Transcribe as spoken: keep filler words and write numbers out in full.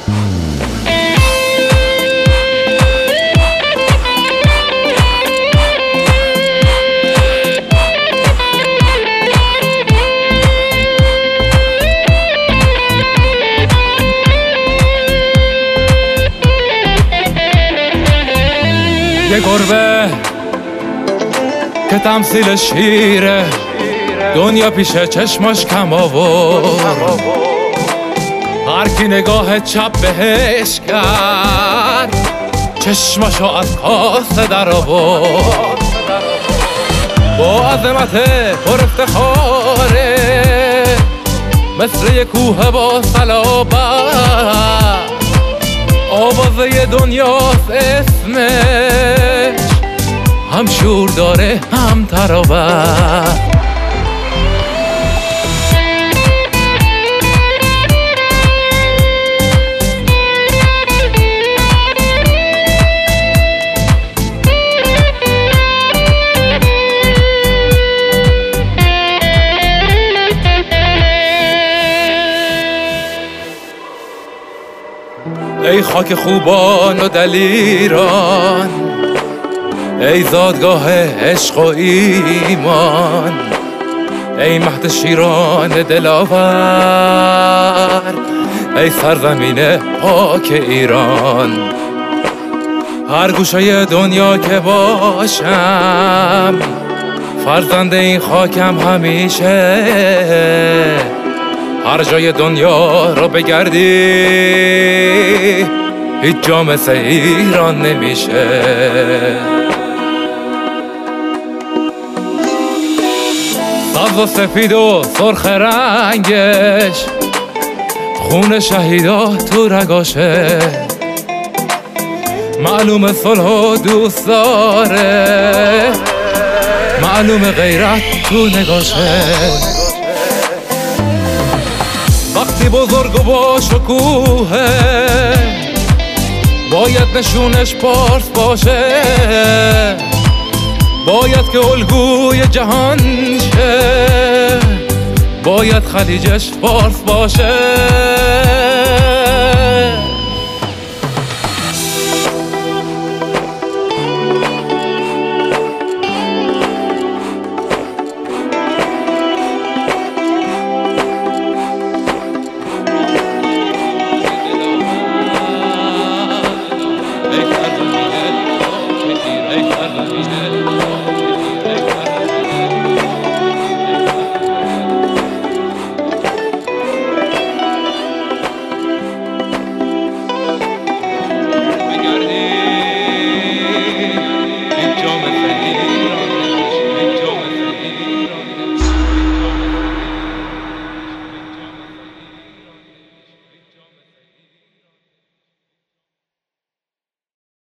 یه گربه که تمثیل شیره، دنیا پیش چشماش کم آورد، هر کی نگاه چپ بهش کرد چشماشو از کاسه در آورد. با عظمت پر افتخاره مثل یه کوه با صلابت، آوازه دنیاست اسمش، هم شور داره هم تراوت. ای خاک خوبان و دلیران، ای زادگاه عشق و ایمان، ای مهد شیران دلاور، ای سرزمین پاک ایران. هر گوشه دنیا که باشم فرزند این خاکم همیشه، هر جای دنیا رو بگردی هیچ جا مثل ایران نمیشه. سبز و سفید و سرخ رنگش، خون شهیدا تو رگاشه، معلوم صلح و دوست داره، معلوم غیرت تو نگاشه. وقتی بزرگ و با شکوهه باید نشونش پارس باشه، باید که الگوی جهان شه، باید خلیجش فارس باشه.